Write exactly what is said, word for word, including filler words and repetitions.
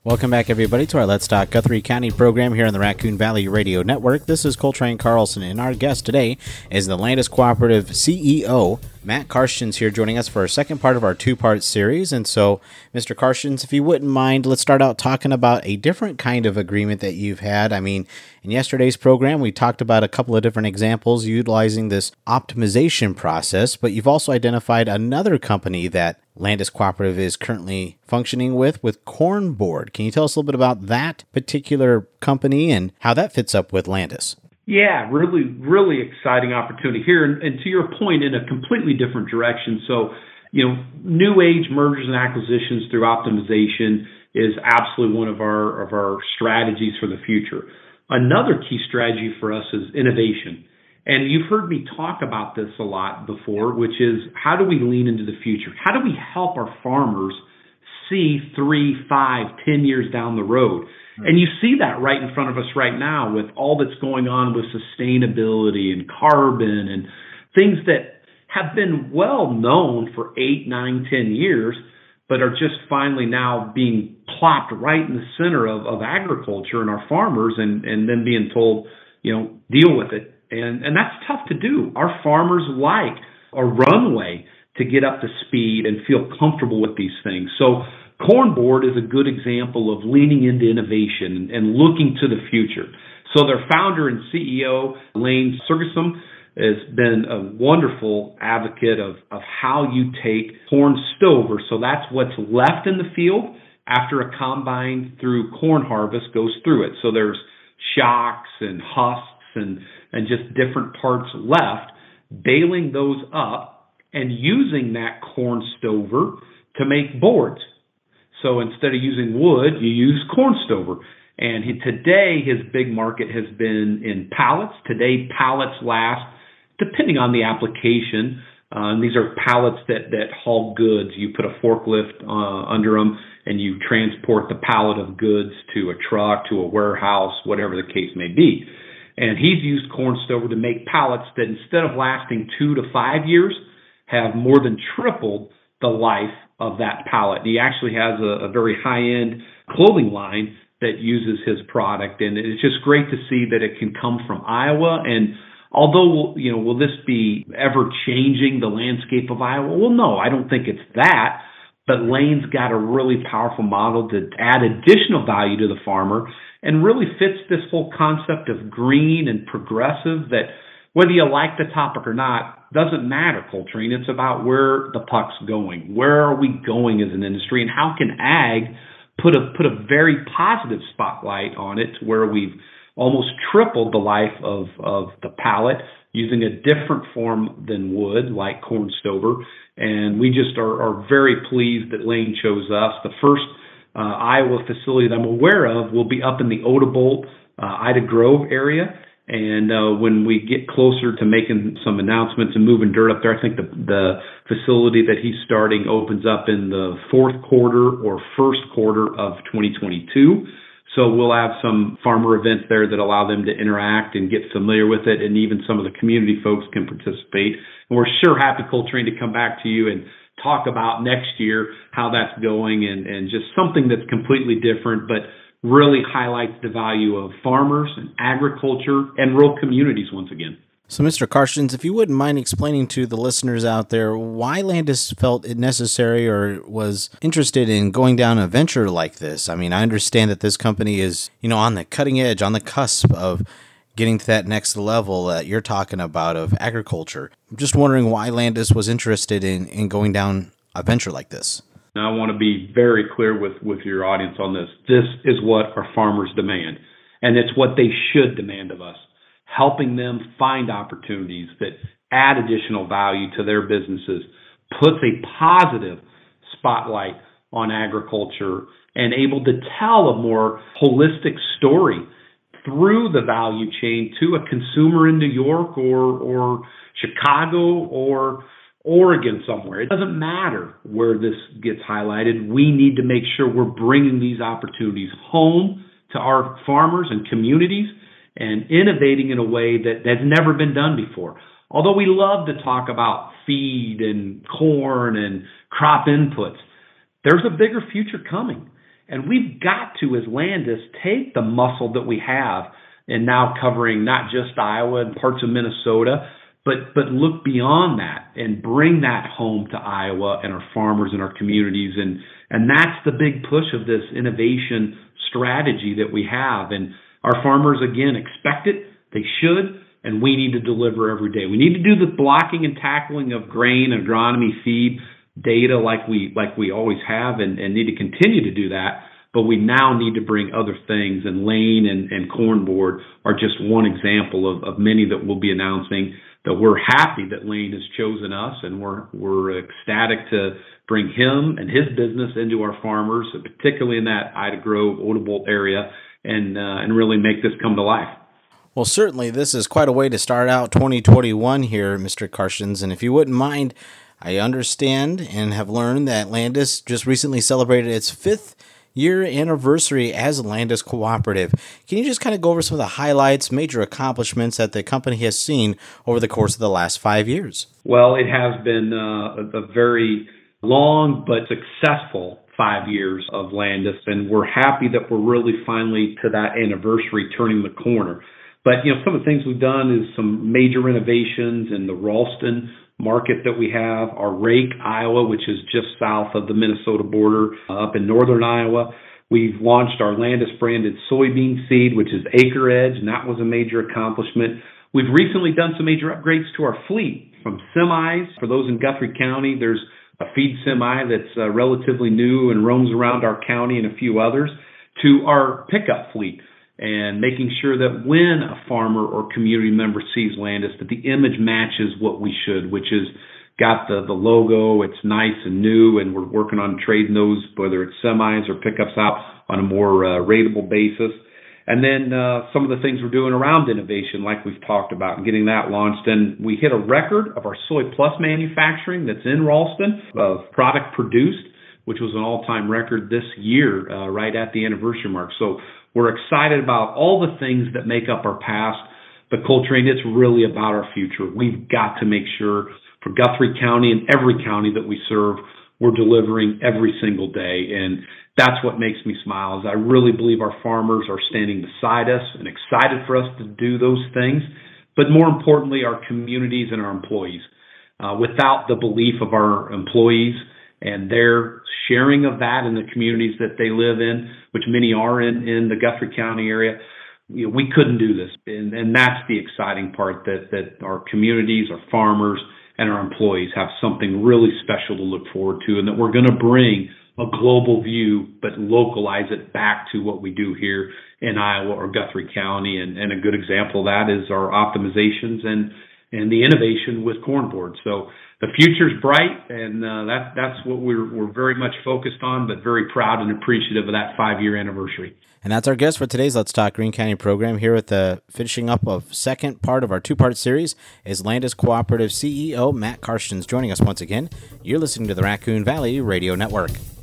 Welcome back, everybody, to our Let's Talk Guthrie County program here on the Raccoon Valley Radio Network. This is Coltrane Carlson, and our guest today is the Landis Cooperative C E O, Matt Karstens, here joining us for a second part of our two-part series. And so, Mister Karstens, if you wouldn't mind, let's start out talking about a different kind of agreement that you've had. I mean, in yesterday's program, we talked about a couple of different examples utilizing this optimization process, but you've also identified another company that Landis Cooperative is currently functioning with, with Corn Board. Can you tell us a little bit about that particular company and how that fits up with Landis? Yeah, really, really exciting opportunity here. And, and to your point, in a completely different direction. So, you know, new age mergers and acquisitions through optimization is absolutely one of our, of our strategies for the future. Another key strategy for us is innovation. And you've heard me talk about this a lot before, which is how do we lean into the future? How do we help our farmers see three, five, ten years down the road? And you see that right in front of us right now with all that's going on with sustainability and carbon and things that have been well known for eight, nine, ten years, but are just finally now being plopped right in the center of, of agriculture and our farmers, and, and then being told, you know, deal with it. And, and that's tough to do. Our farmers like a runway to get up to speed and feel comfortable with these things. So Corn Board is a good example of leaning into innovation and looking to the future. So their founder and C E O, Lane Sergeson, has been a wonderful advocate of, of how you take corn stover. So that's what's left in the field after a combine through corn harvest goes through it. So there's shocks and husks and, and just different parts left, baling those up and using that corn stover to make boards. So instead of using wood, you use corn stover. And he, today, his big market has been in pallets. Today, pallets last, depending on the application. Uh, and these are pallets that, that haul goods. You put a forklift uh, under them, and you transport the pallet of goods to a truck, to a warehouse, whatever the case may be. And he's used corn stover to make pallets that, instead of lasting two to five years, have more than tripled the life of that pallet. He actually has a, a very high-end clothing line that uses his product, and it's just great to see that it can come from Iowa. And although, you know, will this be ever changing the landscape of Iowa? Well, no, I don't think it's that. But Lane's got a really powerful model to add additional value to the farmer and really fits this whole concept of green and progressive, that whether you like the topic or not, doesn't matter, Coltrane. It's about where the puck's going. Where are we going as an industry, and how can ag put a put a very positive spotlight on it, to where we've almost tripled the life of, of the pallet using a different form than wood, like corn stover. And we just are, are very pleased that Lane chose us. The first uh, Iowa facility that I'm aware of will be up in the Odebolt, uh, Ida Grove area. And uh, when we get closer to making some announcements and moving dirt up there, I think the, the facility that he's starting opens up in the fourth quarter or first quarter of twenty twenty-two. So we'll have some farmer events there that allow them to interact and get familiar with it, and even some of the community folks can participate. And we're sure happy, Coltrane, to come back to you and talk about next year how that's going, and, and just something that's completely different, but really highlights the value of farmers and agriculture and rural communities once again. So, Mister Karstens, if you wouldn't mind explaining to the listeners out there why Landis felt it necessary or was interested in going down a venture like this. I mean, I understand that this company is, you know, on the cutting edge, on the cusp of getting to that next level that you're talking about of agriculture. I'm just wondering why Landis was interested in, in going down a venture like this. Now, I want to be very clear with, with your audience on this. This is what our farmers demand, and it's what they should demand of us. Helping them find opportunities that add additional value to their businesses, puts a positive spotlight on agriculture, and able to tell a more holistic story through the value chain to a consumer in New York or or Chicago or Oregon somewhere. It doesn't matter where this gets highlighted. We need to make sure we're bringing these opportunities home to our farmers and communities, and innovating in a way that has never been done before. Although we love to talk about feed and corn and crop inputs, there's a bigger future coming. And we've got to, as Landis, take the muscle that we have and now covering not just Iowa and parts of Minnesota, but but look beyond that and bring that home to Iowa and our farmers and our communities. And, and that's the big push of this innovation strategy that we have. And our farmers, again, expect it. They should. And we need to deliver every day. We need to do the blocking and tackling of grain, agronomy, feed, data like we like we always have, and, and need to continue to do that. But we now need to bring other things, and Lane and, and Corn Board are just one example of, of many that we'll be announcing. That we're happy that Lane has chosen us, and we're we're ecstatic to bring him and his business into our farmers, particularly in that Ida Grove, Odebolt area, and uh, and really make this come to life. Well, certainly this is quite a way to start out twenty twenty-one here, Mister Karstens. And if you wouldn't mind, I understand and have learned that Landis just recently celebrated its fifth year anniversary as a Landis Cooperative. Can you just kind of go over some of the highlights, major accomplishments that the company has seen over the course of the last five years? Well, it has been uh, a, a very long but successful five years of Landis, and we're happy that we're really finally to that anniversary, turning the corner. But, you know, some of the things we've done is some major renovations in the Ralston market that we have, our Rake, Iowa, which is just south of the Minnesota border, uh, up in northern Iowa. We've launched our Landis branded soybean seed, which is Acre Edge, and that was a major accomplishment. We've recently done some major upgrades to our fleet, from semis. For those in Guthrie County, there's a feed semi that's uh, relatively new and roams around our county and a few others, to our pickup fleet, and making sure that when a farmer or community member sees Landis, that the image matches what we should, which is got the, the logo, it's nice and new, and we're working on trading those, whether it's semis or pickups, out on a more uh, rateable basis. And then uh, some of the things we're doing around innovation, like we've talked about, and getting that launched. And we hit a record of our Soy Plus manufacturing that's in Ralston of product produced, which was an all-time record this year, uh, right at the anniversary mark. So we're excited about all the things that make up our past, but Coltrane, it's really about our future. We've got to make sure for Guthrie County and every county that we serve, we're delivering every single day. And that's what makes me smile, is I really believe our farmers are standing beside us and excited for us to do those things. But more importantly, our communities and our employees. Uh, without the belief of our employees and their sharing of that in the communities that they live in, which many are in, in the Guthrie County area, you know, we couldn't do this. And, and that's the exciting part, that, that our communities, our farmers, and our employees have something really special to look forward to, and that we're going to bring a global view, but localize it back to what we do here in Iowa or Guthrie County. And, and a good example of that is our optimizations and, and the innovation with Corn Board. So the future's bright, and uh, that, that's what we're, we're very much focused on, but very proud and appreciative of that five-year anniversary. And that's our guest for today's Let's Talk Greene County program. Here at the finishing up of second part of our two-part series is Landis Cooperative C E O Matt Karstens joining us once again. You're listening to the Raccoon Valley Radio Network.